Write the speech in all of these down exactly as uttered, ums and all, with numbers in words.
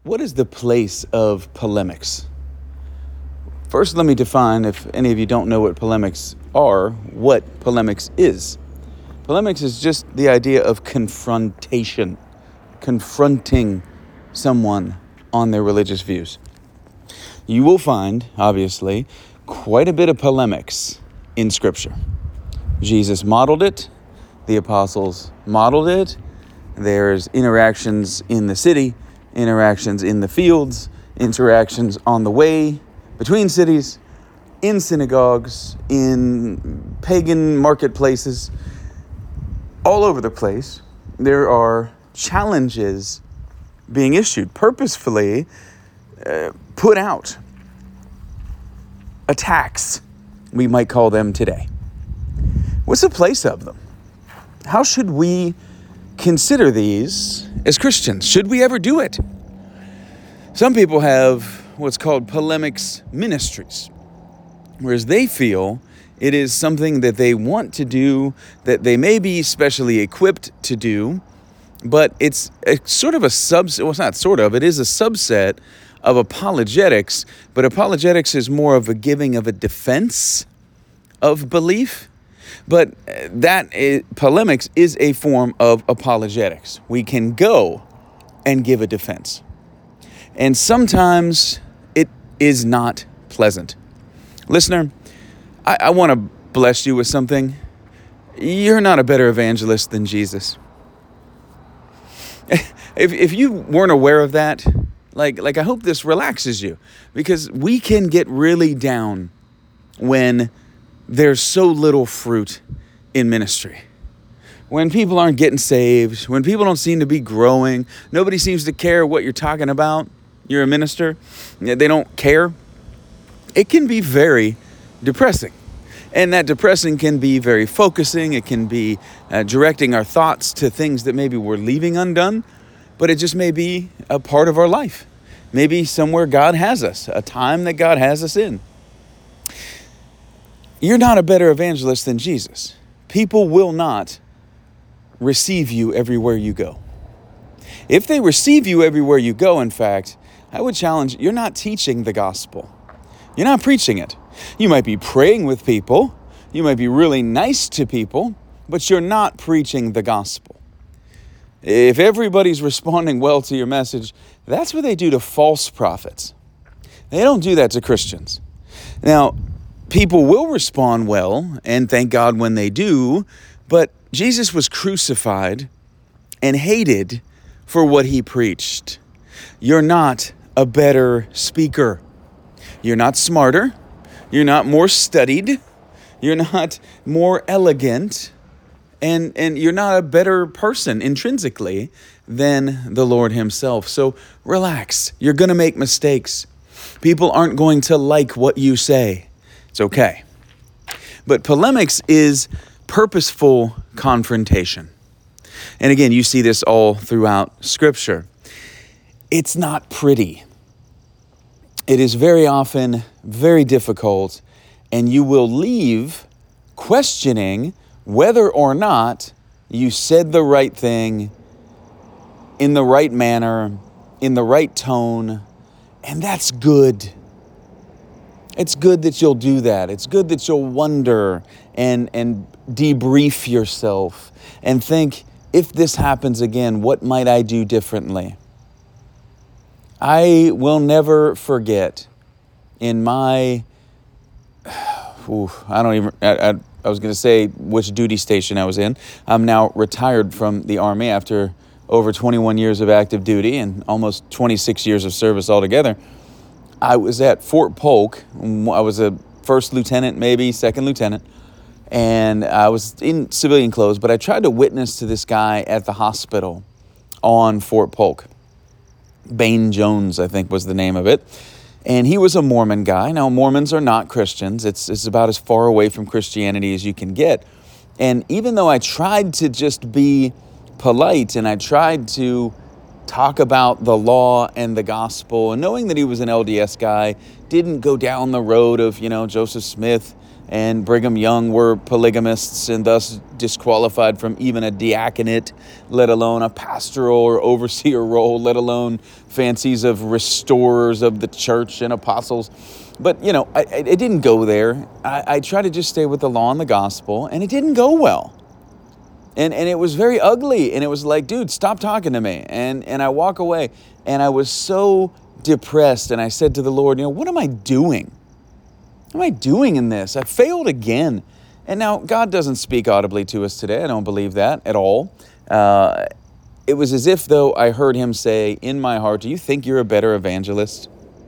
What is the place of polemics? First, let me define, if any of you don't know what polemics are, what polemics is. Polemics is just the idea of confrontation, confronting someone on their religious views. You will find, obviously, quite a bit of polemics in Scripture. Jesus modeled it. The apostles modeled it. There's interactions in the city, interactions in the fields, interactions on the way between cities, in synagogues, in pagan marketplaces, all over the place. There are challenges being issued, purposefully uh, put out, attacks, we might call them today. What's the place of them? How should we consider these as Christians? Should we ever do it? Some people have what's called polemics ministries, whereas they feel it is something that they want to do, that they may be specially equipped to do, but it's a, sort of a subset, well, it's not sort of, it is a subset of apologetics, but apologetics is more of a giving of a defense of belief. But that is, polemics is a form of apologetics. We can go and give a defense. And sometimes it is not pleasant. Listener, I, I want to bless you with something. You're not a better evangelist than Jesus. If if you weren't aware of that, like like I hope this relaxes you, because we can get really down when there's so little fruit in ministry. When people aren't getting saved, when people don't seem to be growing, nobody seems to care what you're talking about. You're a minister, they don't care. It can be very depressing. And that depressing can be very focusing. It can be uh, directing our thoughts to things that maybe we're leaving undone, but it just may be a part of our life. Maybe somewhere God has us, a time that God has us in. You're not a better evangelist than Jesus. People will not receive you everywhere you go. If they receive you everywhere you go, in fact, I would challenge, you're not teaching the gospel. You're not preaching it. You might be praying with people. You might be really nice to people, but you're not preaching the gospel. If everybody's responding well to your message, that's what they do to false prophets. They don't do that to Christians. Now, people will respond well, and thank God when they do, but Jesus was crucified and hated for what he preached. You're not a better speaker. You're not smarter. You're not more studied. You're not more elegant. And, and you're not a better person intrinsically than the Lord himself. So relax. You're going to make mistakes. People aren't going to like what you say. It's okay. But polemics is purposeful confrontation. And again, you see this all throughout Scripture. It's not pretty. It is very often very difficult, and you will leave questioning whether or not you said the right thing in the right manner, in the right tone, and that's good. It's good that you'll do that. It's good that you'll wonder and, and debrief yourself and think, if this happens again, what might I do differently? I will never forget in my, ooh, I don't even, I, I, I was going to say which duty station I was in. I'm now retired from the Army after over twenty-one years of active duty and almost twenty-six years of service altogether. I was at Fort Polk. I was a first lieutenant, maybe second lieutenant, and I was in civilian clothes, but I tried to witness to this guy at the hospital on Fort Polk. Bain Jones, I think, was the name of it. And he was a Mormon guy. Now, Mormons are not Christians. It's, it's about as far away from Christianity as you can get. And even though I tried to just be polite and I tried to talk about the law and the gospel, and knowing that he was an L D S guy, didn't go down the road of, you know, Joseph Smith and Brigham Young were polygamists and thus disqualified from even a diaconate, let alone a pastoral or overseer role, let alone fancies of restorers of the church and apostles. But, you know, I, I, it didn't go there. I, I tried to just stay with the law and the gospel, and it didn't go well. And and it was very ugly, and it was like, dude, stop talking to me. And and I walk away, and I was so depressed, and I said to the Lord, you know, what am I doing? What am I doing in this? I failed again. And now God doesn't speak audibly to us today. I don't believe that at all. Uh, it was as if, though, I heard him say in my heart, do you think you're a better evangelist?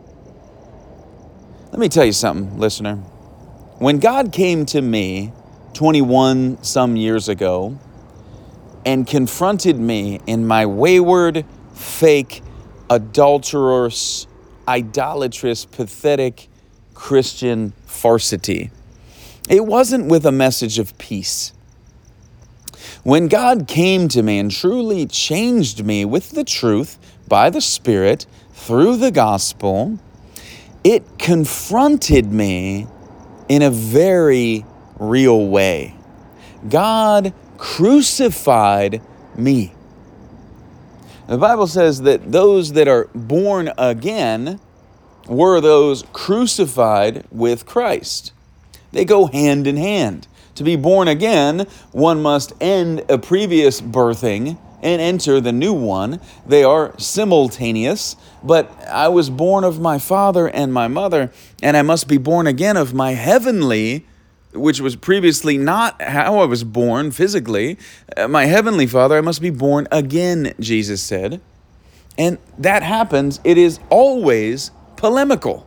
Let me tell you something, listener. When God came to me twenty-one some years ago and confronted me in my wayward, fake, adulterous, idolatrous, pathetic Christian farcity, it wasn't with a message of peace. When God came to me and truly changed me with the truth by the Spirit through the gospel, it confronted me in a very real way. God crucified me. The Bible says that those that are born again were those crucified with Christ. They go hand in hand. To be born again, one must end a previous birthing and enter the new one. They are simultaneous, but I was born of my father and my mother, and I must be born again of my heavenly, which was previously not how I was born physically. Uh, my heavenly Father, I must be born again, Jesus said. And that happens, it is always polemical.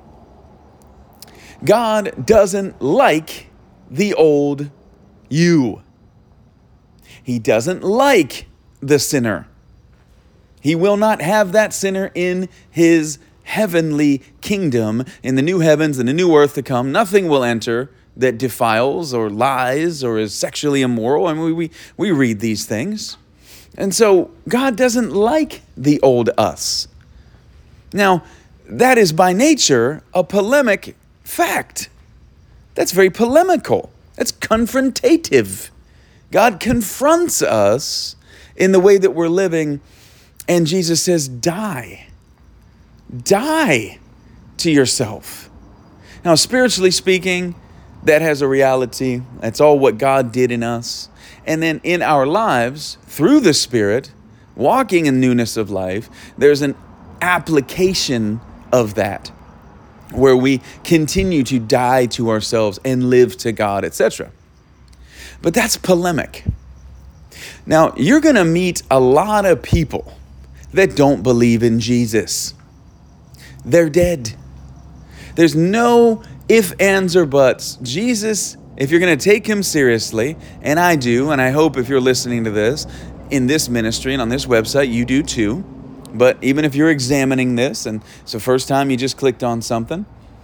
God doesn't like the old you. He doesn't like the sinner. He will not have that sinner in his heavenly kingdom. In the new heavens and the new earth to come, nothing will enter that defiles or lies or is sexually immoral. I mean, we, we, we read these things. And so God doesn't like the old us. Now, that is by nature a polemic fact. That's very polemical. That's confrontative. God confronts us in the way that we're living, and Jesus says, die. Die to yourself. Now, spiritually speaking, that has a reality. That's all what God did in us. And then in our lives, through the Spirit, walking in newness of life, there's an application of that, where we continue to die to ourselves and live to God, et cetera. But that's polemic. Now, you're going to meet a lot of people that don't believe in Jesus. They're dead. There's no ifs, ands, or buts. Jesus, if you're going to take him seriously, and I do, and I hope if you're listening to this in this ministry and on this website, you do too. But even if you're examining this, and it's the first time you just clicked on something,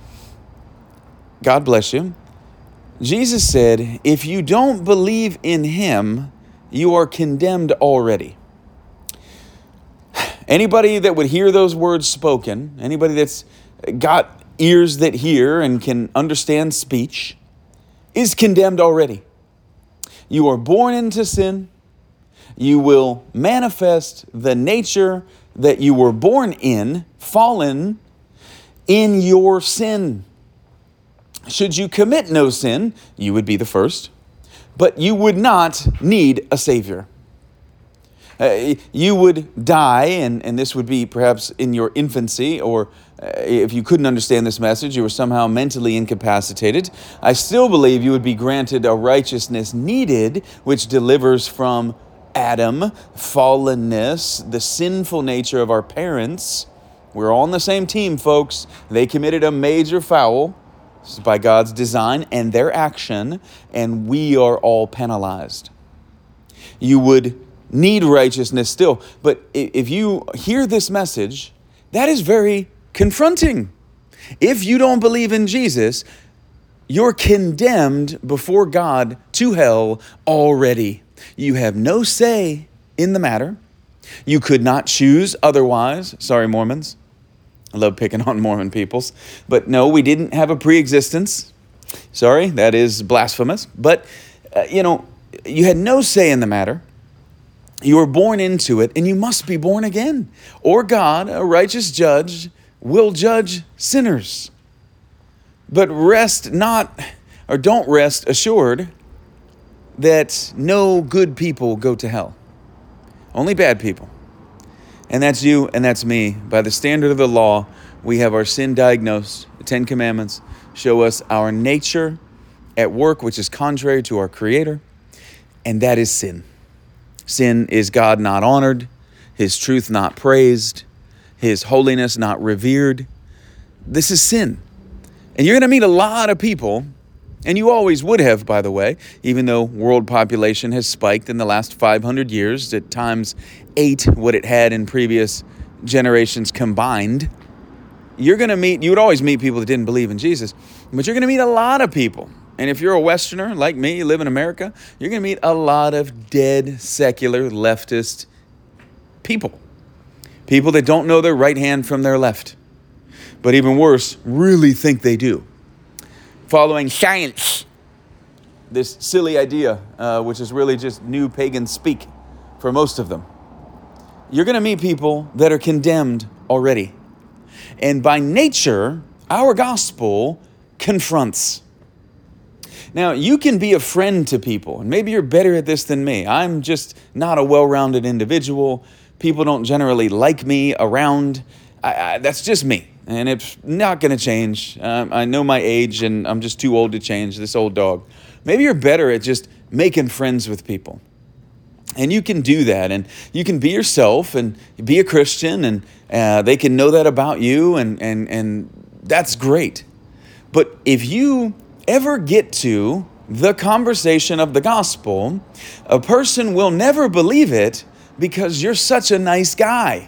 God bless you. Jesus said, if you don't believe in him, you are condemned already. Anybody that would hear those words spoken, anybody that's got ears that hear and can understand speech, is condemned already. You are born into sin. You will manifest the nature that you were born in, fallen, in your sin. Should you commit no sin, you would be the first, but you would not need a Savior. Uh, you would die, and, and this would be perhaps in your infancy, or uh, if you couldn't understand this message, you were somehow mentally incapacitated. I still believe you would be granted a righteousness needed, which delivers from Adam, fallenness, the sinful nature of our parents. We're all on the same team, folks. They committed a major foul. This is by God's design and their action, and we are all penalized. You would need righteousness still, but if you hear this message, that is very confronting. If you don't believe in Jesus, you're condemned before God to hell already. You have no say in the matter. You could not choose otherwise. Sorry, Mormons. I love picking on Mormon peoples. But no, we didn't have a pre-existence. Sorry, that is blasphemous. But, uh, you know, you had no say in the matter. You were born into it, and you must be born again. Or God, a righteous judge, will judge sinners. But rest not, or don't rest assured that no good people go to hell. Only bad people. And that's you and that's me. By the standard of the law, we have our sin diagnosed. The Ten Commandments show us our nature at work, which is contrary to our Creator, and that is sin. Sin is God not honored, His truth not praised, His holiness not revered. This is sin. And you're going to meet a lot of people, and you always would have, by the way, even though world population has spiked in the last five hundred years at times eight what it had in previous generations combined. You're going to meet, you would always meet people that didn't believe in Jesus, but you're going to meet a lot of people. And if you're a Westerner like me, you live in America, you're going to meet a lot of dead, secular, leftist people. People that don't know their right hand from their left. But even worse, really think they do. Following science. This silly idea, uh, which is really just new pagan speak for most of them. You're going to meet people that are condemned already. And by nature, our gospel confronts. Now, you can be a friend to people, and maybe you're better at this than me. I'm just not a well-rounded individual. People don't generally like me around. I, I, that's just me, and it's not going to change. Um, I know my age, and I'm just too old to change, this old dog. Maybe you're better at just making friends with people. And you can do that, and you can be yourself and be a Christian, and uh, they can know that about you, and, and, and that's great. But if you ever get to the conversation of the gospel, a person will never believe it because you're such a nice guy.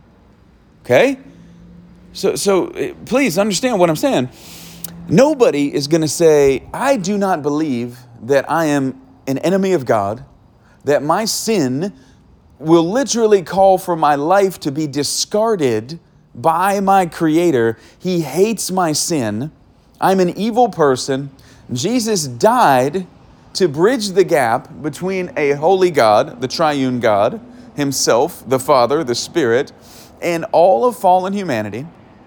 Okay? So, so please understand what I'm saying. Nobody is going to say, I do not believe that I am an enemy of God, that my sin will literally call for my life to be discarded by my Creator. He hates my sin. I'm an evil person. Jesus died to bridge the gap between a holy God, the triune God, Himself, the Father, the Spirit, and all of fallen humanity,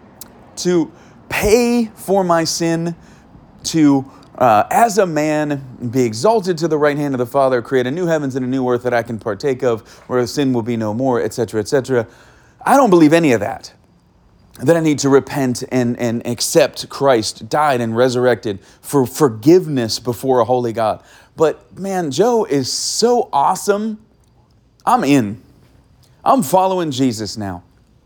to pay for my sin, to Uh, as a man, be exalted to the right hand of the Father, create a new heavens and a new earth that I can partake of, where sin will be no more, et cetera, et cetera. I don't believe any of that. That I need to repent and, and accept Christ died and resurrected for forgiveness before a holy God. But man, Joe is so awesome. I'm in. I'm following Jesus now.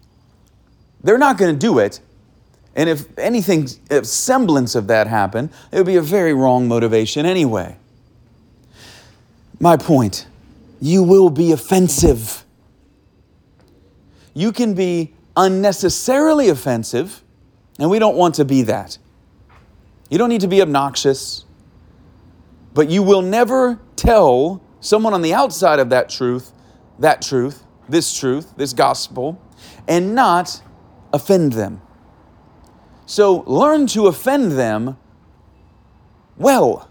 They're not going to do it. And if anything, if semblance of that happened, it would be a very wrong motivation anyway. My point, you will be offensive. You can be unnecessarily offensive, and we don't want to be that. You don't need to be obnoxious, but you will never tell someone on the outside of that truth, that truth, this truth, this gospel, and not offend them. So learn to offend them well.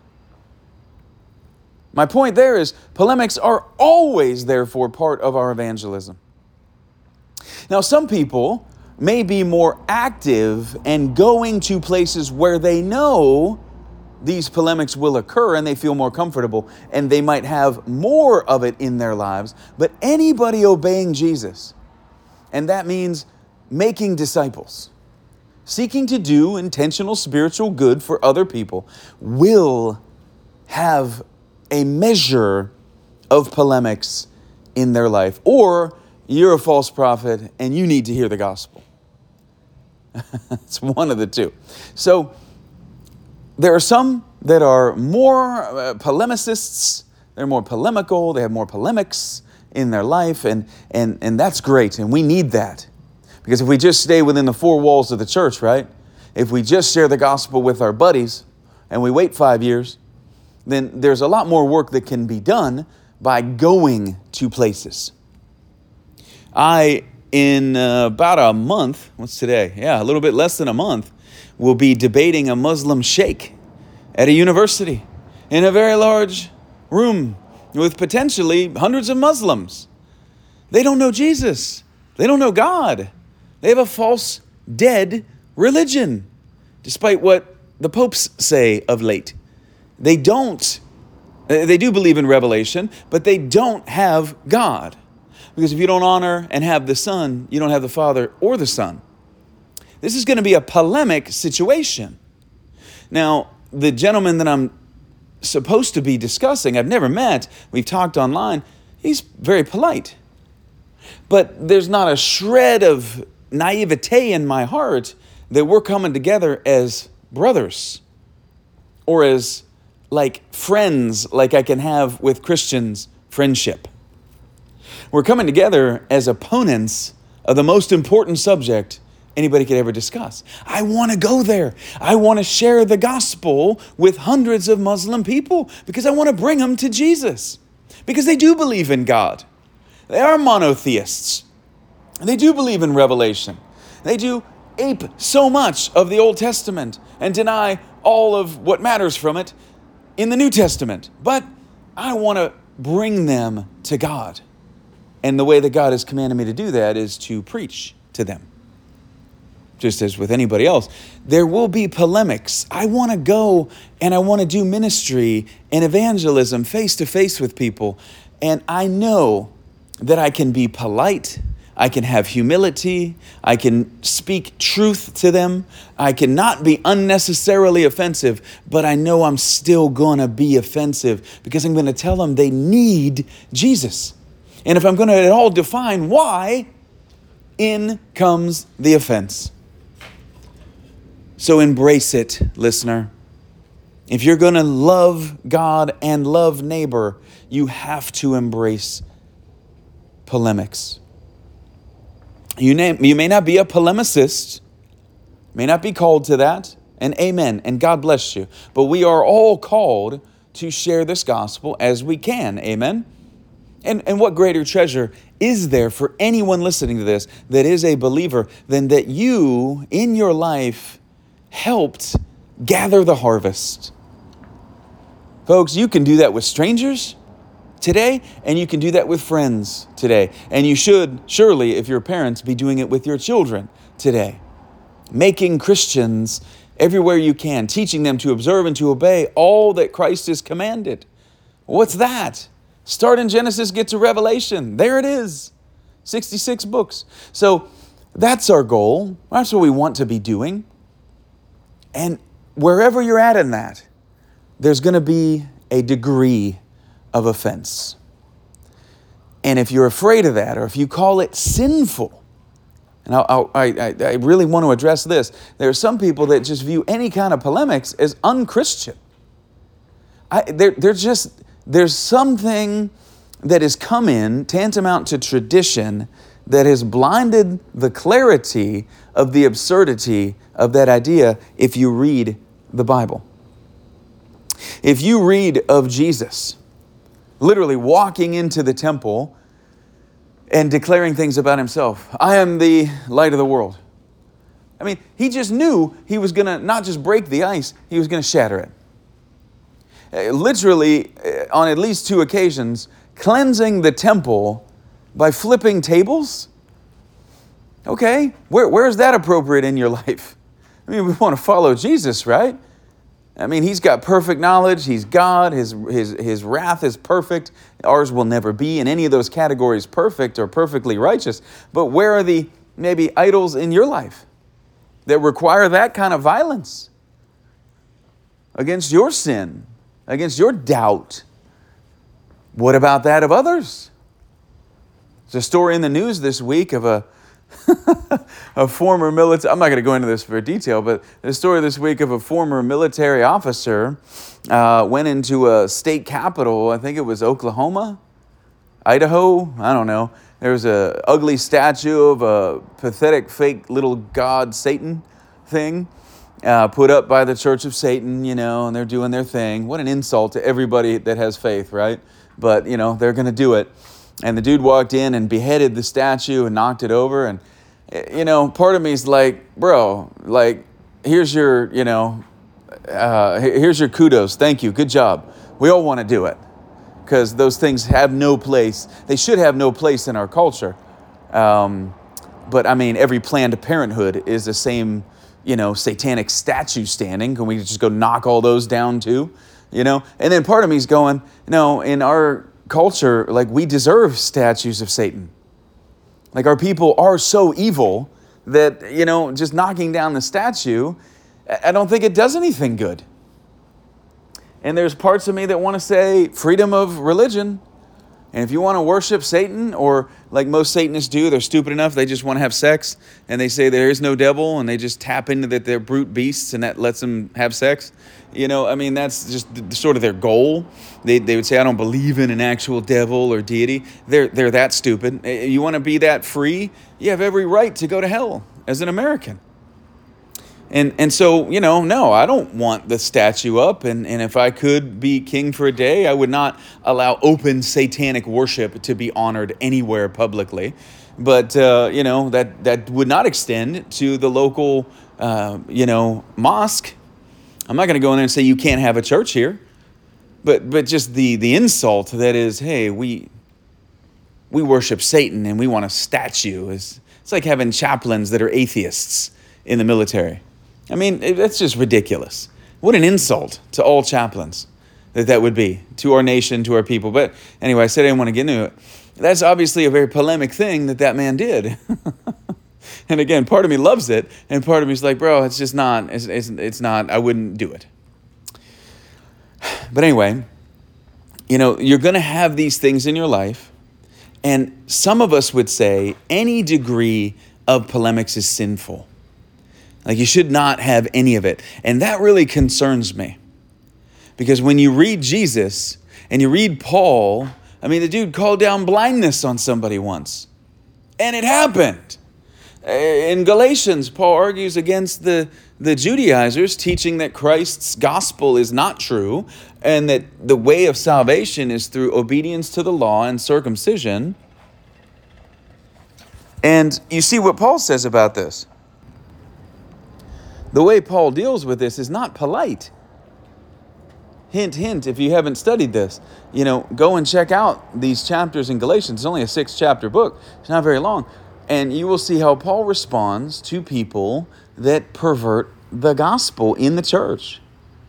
My point there is polemics are always, therefore, part of our evangelism. Now, some people may be more active and going to places where they know these polemics will occur and they feel more comfortable, and they might have more of it in their lives. But anybody obeying Jesus, and that means making disciples, seeking to do intentional spiritual good for other people, will have a measure of polemics in their life. Or you're a false prophet and you need to hear the gospel. It's one of the two. So there are some that are more uh, polemicists. They're more polemical. They have more polemics in their life. And, and, and that's great. And we need that. Because if we just stay within the four walls of the church, right? If we just share the gospel with our buddies and we wait five years, then there's a lot more work that can be done by going to places. I, in uh, about a month, what's today? Yeah, a little bit less than a month, will be debating a Muslim sheikh at a university in a very large room with potentially hundreds of Muslims. They don't know Jesus. They don't know God. They have a false, dead religion, despite what the popes say of late. They don't. They do believe in revelation, but they don't have God. Because if you don't honor and have the Son, you don't have the Father or the Son. This is going to be a polemic situation. Now, the gentleman that I'm supposed to be discussing, I've never met, we've talked online, he's very polite. But there's not a shred of naivete in my heart that we're coming together as brothers or as like friends, like I can have with Christians friendship. We're coming together as opponents of the most important subject anybody could ever discuss. I want to go there. I want to share the gospel with hundreds of Muslim people because I want to bring them to Jesus. Because they do believe in God. They are monotheists. They do believe in revelation. They do ape so much of the Old Testament and deny all of what matters from it in the New Testament. But I want to bring them to God. And the way that God has commanded me to do that is to preach to them. Just as with anybody else, there will be polemics. I want to go and I want to do ministry and evangelism face to face with people. And I know that I can be polite. I can have humility. I can speak truth to them. I cannot be unnecessarily offensive, but I know I'm still going to be offensive because I'm going to tell them they need Jesus. And if I'm going to at all define why, in comes the offense. So embrace it, listener. If you're going to love God and love neighbor, you have to embrace polemics. You, name, you may not be a polemicist, may not be called to that, and amen, and God bless you. But we are all called to share this gospel as we can, amen? And, and what greater treasure is there for anyone listening to this that is a believer than that you, in your life, helped gather the harvest? Folks, you can do that with strangers today, and you can do that with friends today. And you should, surely, if you're parents, be doing it with your children today. Making Christians everywhere you can, teaching them to observe and to obey all that Christ has commanded. What's that? Start in Genesis, get to Revelation. There it is. sixty-six books. So that's our goal. That's what we want to be doing. And wherever you're at in that, there's going to be a degree of offense. And if you're afraid of that, or if you call it sinful, and I, I, I really want to address this, there are some people that just view any kind of polemics as unchristian. I, they're, they're just, there's something that has come in, tantamount to tradition, that has blinded the clarity of the absurdity of that idea if you read the Bible. If you read of Jesus literally walking into the temple and declaring things about himself, I am the light of the world. I mean, he just knew he was going to not just break the ice, he was going to shatter it. Uh, literally, uh, on at least two occasions, cleansing the temple by flipping tables? Okay, where, where is that appropriate in your life? I mean, we want to follow Jesus, right? I mean, he's got perfect knowledge. He's God. His, his, his wrath is perfect. Ours will never be in any of those categories perfect or perfectly righteous. But where are the maybe idols in your life that require that kind of violence against your sin, against your doubt? What about that of others? There's a story in the news this week of a a former military, I'm not going to go into this for detail, but the story this week of a former military officer uh, went into a state capital, I think it was Oklahoma, Idaho, I don't know. There was a ugly statue of a pathetic fake little god Satan thing uh, put up by the Church of Satan, you know, and they're doing their thing. What an insult to everybody that has faith, right? But, you know, they're going to do it. And the dude walked in and beheaded the statue and knocked it over. And, you know, part of me is like, bro, like, here's your, you know, uh, here's your kudos. Thank you. Good job. We all want to do it because those things have no place. They should have no place in our culture. Um, but I mean, every Planned Parenthood is the same, you know, satanic statue standing. Can we just go knock all those down too? You know? And then part of me is going, no, in our culture, like, we deserve statues of Satan. Like, our people are so evil that, you know, just knocking down the statue, I don't think it does anything good. And there's parts of me that want to say freedom of religion. And if you want to worship Satan, or like most Satanists do, they're stupid enough, they just want to have sex, and they say there is no devil, and they just tap into that they're brute beasts, and that lets them have sex. You know, I mean, that's just the, sort of their goal. They they would say, I don't believe in an actual devil or deity. They're, they're that stupid. You want to be that free? You have every right to go to hell as an American. And and so, you know, no, I don't want the statue up. And, and if I could be king for a day, I would not allow open satanic worship to be honored anywhere publicly. But, uh, you know, that, that would not extend to the local, uh, you know, mosque. I'm not going to go in there and say you can't have a church here. But but just the, the insult that is, hey, we we worship Satan and we want a statue. It's, it's like having chaplains that are atheists in the military. I mean, that's just ridiculous. What an insult to all chaplains that that would be, to our nation, to our people. But anyway, I said I didn't want to get into it. That's obviously a very polemic thing that that man did. And again, part of me loves it, and part of me is like, bro, it's just not, it's, it's, it's not, I wouldn't do it. But anyway, you know, you're going to have these things in your life, and some of us would say any degree of polemics is sinful. Like, you should not have any of it. And that really concerns me. Because when you read Jesus and you read Paul, I mean, the dude called down blindness on somebody once. And it happened. In Galatians, Paul argues against the, the Judaizers, teaching that Christ's gospel is not true and that the way of salvation is through obedience to the law and circumcision. And you see what Paul says about this. The way Paul deals with this is not polite. Hint, hint, if you haven't studied this, you know, go and check out these chapters in Galatians. It's only a six chapter book. It's not very long. And you will see how Paul responds to people that pervert the gospel in the church.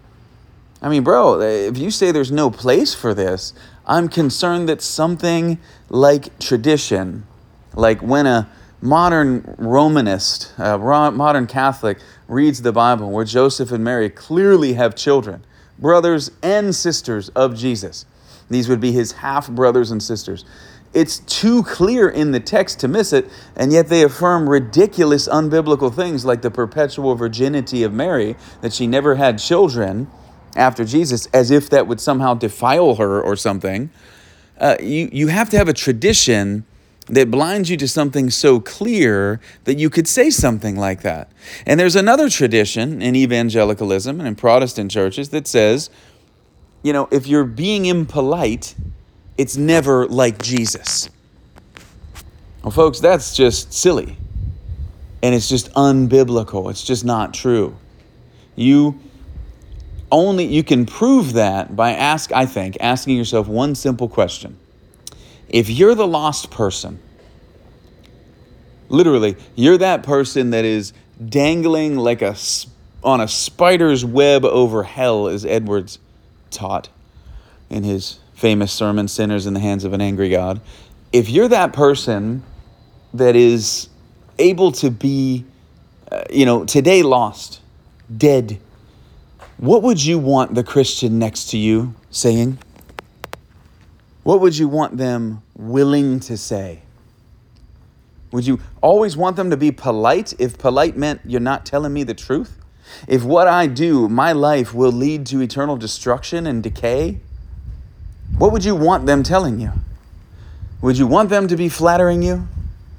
I mean, bro, if you say there's no place for this, I'm concerned that something like tradition, like when a modern Romanist, a modern Catholic reads the Bible where Joseph and Mary clearly have children, brothers and sisters of Jesus. These would be his half-brothers and sisters. It's too clear in the text to miss it, and yet they affirm ridiculous, unbiblical things like the perpetual virginity of Mary, that she never had children after Jesus, as if that would somehow defile her or something. Uh, you, you have to have a tradition that blinds you to something so clear that you could say something like that. And there's another tradition in evangelicalism and in Protestant churches that says, you know, if you're being impolite, it's never like Jesus. Well, folks, that's just silly. And it's just unbiblical. It's just not true. You only, you can prove that by ask, I think, asking yourself one simple question. If you're the lost person, literally, you're that person that is dangling like a on a spider's web over hell, as Edwards taught in his famous sermon, Sinners in the Hands of an Angry God. If you're that person that is able to be, uh, you know, today lost, dead, what would you want the Christian next to you saying? What would you want them willing to say? Would you always want them to be polite if polite meant you're not telling me the truth? If what I do, my life, will lead to eternal destruction and decay? What would you want them telling you? Would you want them to be flattering you?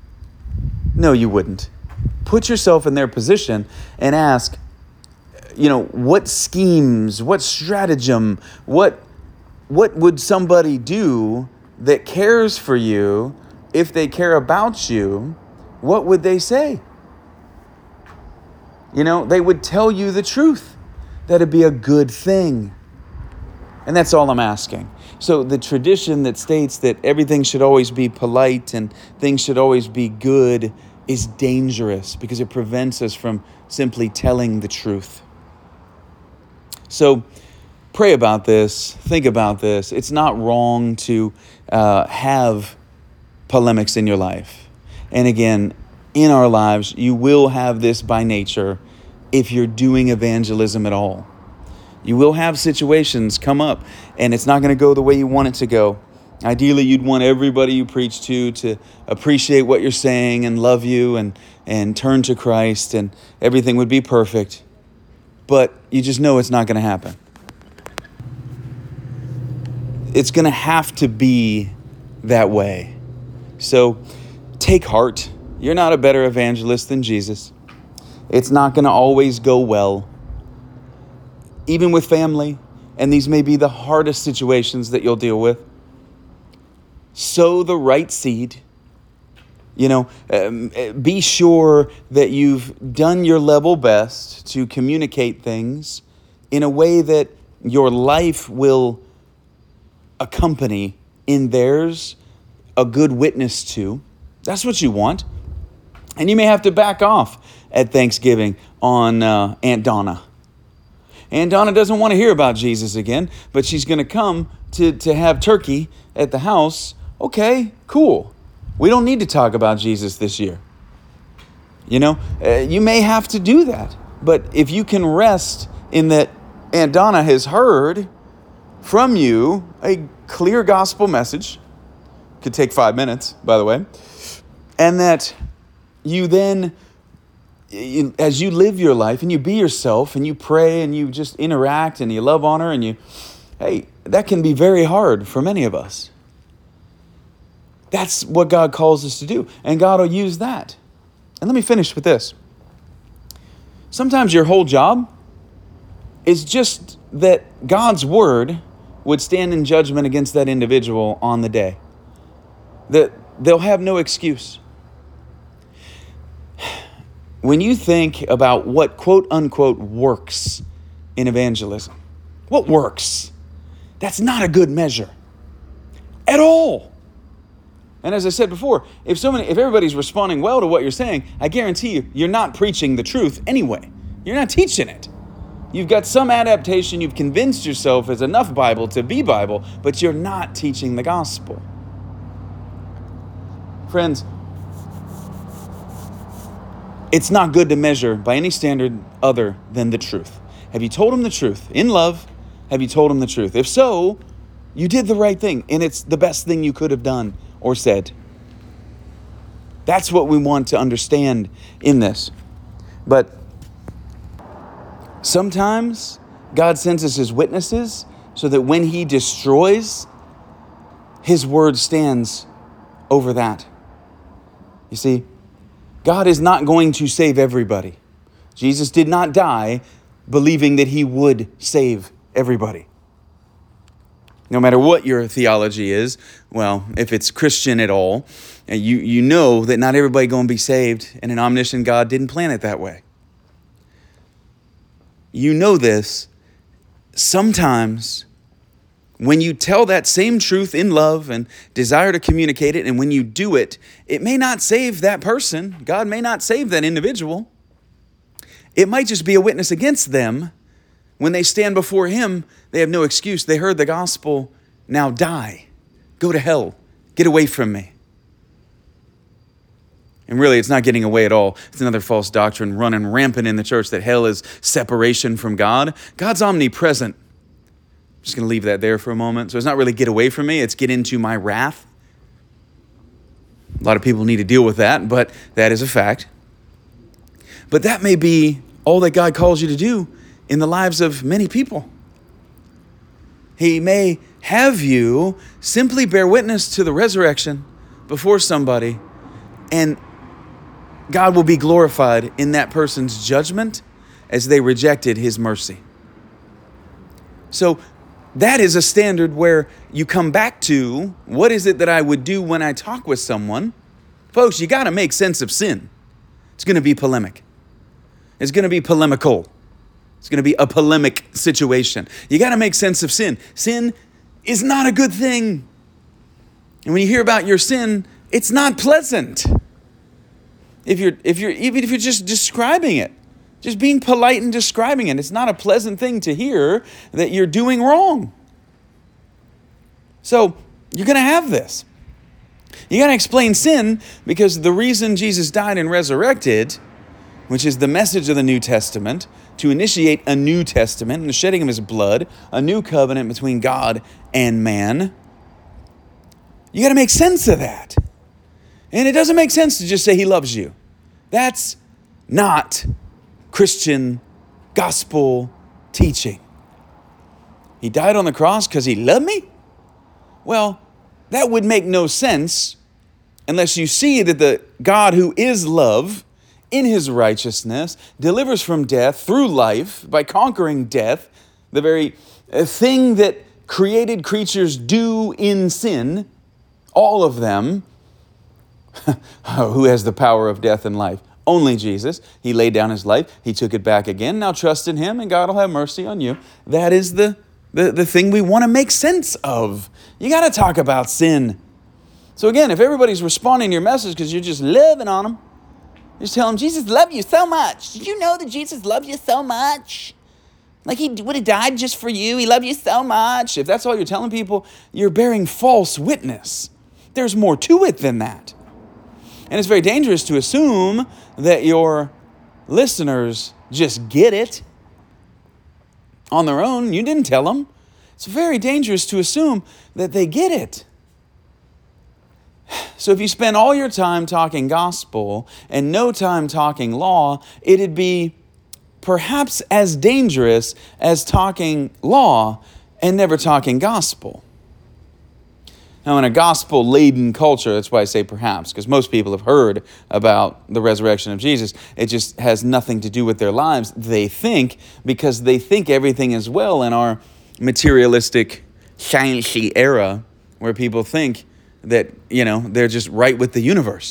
No, you wouldn't. Put yourself in their position and ask, you know, what schemes, what stratagem, what What would somebody do that cares for you? If they care about you, what would they say? You know, they would tell you the truth. that it be a good thing. And that's all I'm asking. So the tradition that states that everything should always be polite and things should always be good is dangerous because it prevents us from simply telling the truth. So pray about this. Think about this. It's not wrong to uh, have polemics in your life. And again, in our lives, you will have this by nature if you're doing evangelism at all. You will have situations come up and it's not going to go the way you want it to go. Ideally, you'd want everybody you preach to to appreciate what you're saying and love you and, and turn to Christ and everything would be perfect. But you just know it's not going to happen. It's going to have to be that way. So take heart. You're not a better evangelist than Jesus. It's not going to always go well. Even with family, and these may be the hardest situations that you'll deal with. Sow the right seed. You know, um, be sure that you've done your level best to communicate things in a way that your life will accompany in theirs, a good witness to. That's what you want. And you may have to back off at Thanksgiving on uh, Aunt Donna. Aunt Donna doesn't want to hear about Jesus again, but she's going to come to, to have turkey at the house. Okay, cool. We don't need to talk about Jesus this year. You know, uh, you may have to do that. But if you can rest in that Aunt Donna has heard from you a clear gospel message, could take five minutes, by the way, and that you then, you, as you live your life and you be yourself and you pray and you just interact and you love on her and you, hey, that can be very hard for many of us. That's what God calls us to do. And God will use that. And let me finish with this. Sometimes your whole job is just that God's word would stand in judgment against that individual on the day. That they'll have no excuse. When you think about what quote unquote works in evangelism, what works? That's not a good measure at all. And as I said before, if so many, if everybody's responding well to what you're saying, I guarantee you, you're not preaching the truth anyway. You're not teaching it. You've got some adaptation. You've convinced yourself it's enough Bible to be Bible, but you're not teaching the gospel. Friends, it's not good to measure by any standard other than the truth. Have you told them the truth? In love, have you told them the truth? If so, you did the right thing, and it's the best thing you could have done or said. That's what we want to understand in this. But sometimes God sends us as witnesses so that when he destroys, his word stands over that. You see, God is not going to save everybody. Jesus did not die believing that he would save everybody. No matter what your theology is, well, if it's Christian at all, you, you know that not everybody going to be saved, and an omniscient God didn't plan it that way. You know this. Sometimes when you tell that same truth in love and desire to communicate it, and when you do it, it may not save that person. God may not save that individual. It might just be a witness against them. When they stand before him, they have no excuse. They heard the gospel. Now die. Go to hell. Get away from me. And really, it's not getting away at all. It's another false doctrine running rampant in the church that hell is separation from God. God's omnipresent. I'm just going to leave that there for a moment. So it's not really get away from me. It's get into my wrath. A lot of people need to deal with that, but that is a fact. But that may be all that God calls you to do in the lives of many people. He may have you simply bear witness to the resurrection before somebody, and God will be glorified in that person's judgment as they rejected his mercy. So that is a standard where you come back to, what is it that I would do when I talk with someone? Folks, you got to make sense of sin. It's going to be polemic. It's going to be polemical. It's going to be a polemic situation. You got to make sense of sin. Sin is not a good thing. And when you hear about your sin, it's not pleasant. If you're, if you're, even if you're just describing it, just being polite and describing it, it's not a pleasant thing to hear that you're doing wrong. So you're going to have this. You got to explain sin, because the reason Jesus died and resurrected, which is the message of the New Testament, to initiate a New Testament and the shedding of his blood, a new covenant between God and man. You got to make sense of that. And it doesn't make sense to just say he loves you. That's not Christian gospel teaching. He died on the cross because he loved me? Well, that would make no sense unless you see that the God who is love, in his righteousness, delivers from death through life by conquering death, the very thing that created creatures do in sin, all of them. Who has the power of death and life? Only Jesus. He laid down his life. He took it back again. Now trust in him and God will have mercy on you. That is the, the, the thing we want to make sense of. You got to talk about sin. So again, if everybody's responding to your message because you're just loving on them, just tell them, Jesus loved you so much. Did you know that Jesus loved you so much? Like he would have died just for you. He loved you so much. If that's all you're telling people, you're bearing false witness. There's more to it than that. And it's very dangerous to assume that your listeners just get it on their own. You didn't tell them. It's very dangerous to assume that they get it. So if you spend all your time talking gospel and no time talking law, it'd be perhaps as dangerous as talking law and never talking gospel. Now, in a gospel-laden culture, that's why I say perhaps, because most people have heard about the resurrection of Jesus. It just has nothing to do with their lives. They think, because they think everything is well in our materialistic, sciencey era, where people think that, you know, they're just right with the universe.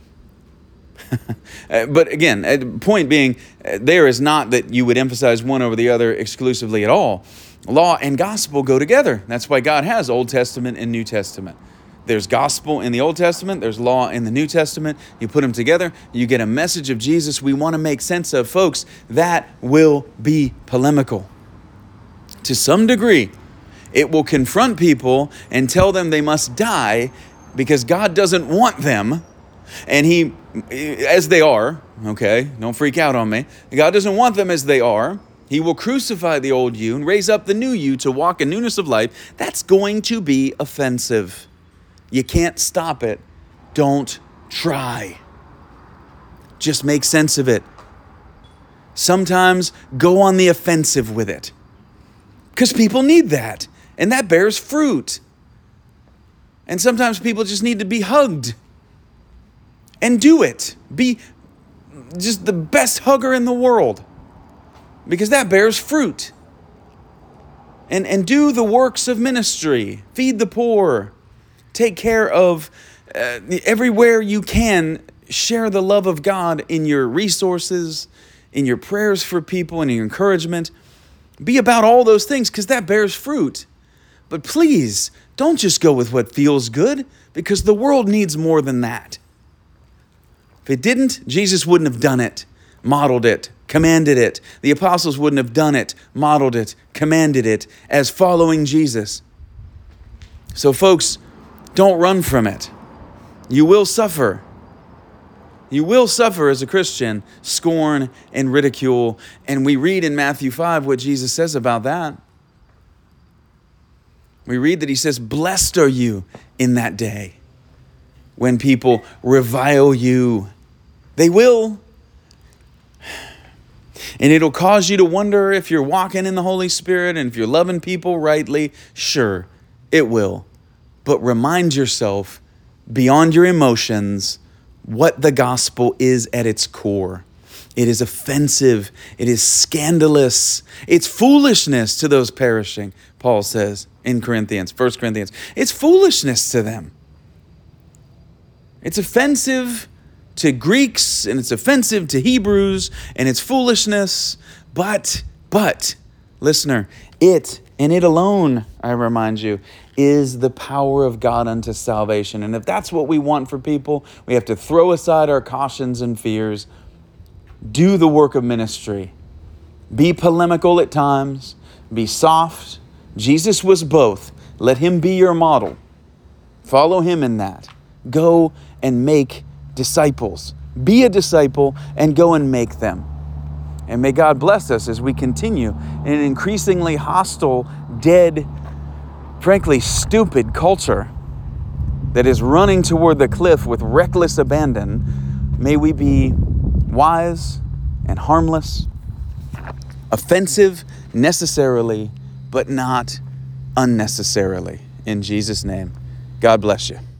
But again, point being, there is not that you would emphasize one over the other exclusively at all. Law and gospel go together. That's why God has Old Testament and New Testament. There's gospel in the Old Testament. There's law in the New Testament. You put them together, you get a message of Jesus we want to make sense of. Folks, that will be polemical. To some degree, it will confront people and tell them they must die because God doesn't want them. And he, as they are, okay, don't freak out on me. God doesn't want them as they are. He will crucify the old you and raise up the new you to walk in newness of life. That's going to be offensive. You can't stop it. Don't try. Just make sense of it. Sometimes go on the offensive with it. Because people need that. And that bears fruit. And sometimes people just need to be hugged. And do it. Be just the best hugger in the world. Because that bears fruit. And, and do the works of ministry. Feed the poor. Take care of uh, everywhere you can. Share the love of God in your resources, in your prayers for people, and your encouragement. Be about all those things because that bears fruit. But please, don't just go with what feels good, because the world needs more than that. If it didn't, Jesus wouldn't have done it, modeled it, commanded it. The apostles wouldn't have done it, modeled it, commanded it as following Jesus. So folks, don't run from it. You will suffer. You will suffer as a Christian, scorn and ridicule. And we read in Matthew five what Jesus says about that. We read that he says, blessed are you in that day when people revile you. They will. And it'll cause you to wonder if you're walking in the Holy Spirit and if you're loving people rightly. Sure, it will. But remind yourself, beyond your emotions, what the gospel is at its core. It is offensive. It is scandalous. It's foolishness to those perishing, Paul says in Corinthians, First Corinthians. It's foolishness to them. It's offensive to Greeks, and it's offensive to Hebrews, and it's foolishness. But But, listener, it and it alone, I remind you, is the power of God unto salvation. And if that's what we want for people, we have to throw aside our cautions and fears, do the work of ministry, be polemical at times, be soft. Jesus was both. Let him be your model. Follow him in that. Go and make disciples. Be a disciple and go and make them. And may God bless us as we continue in an increasingly hostile, dead, frankly stupid culture that is running toward the cliff with reckless abandon. May we be wise and harmless, offensive necessarily, but not unnecessarily. In Jesus' name, God bless you.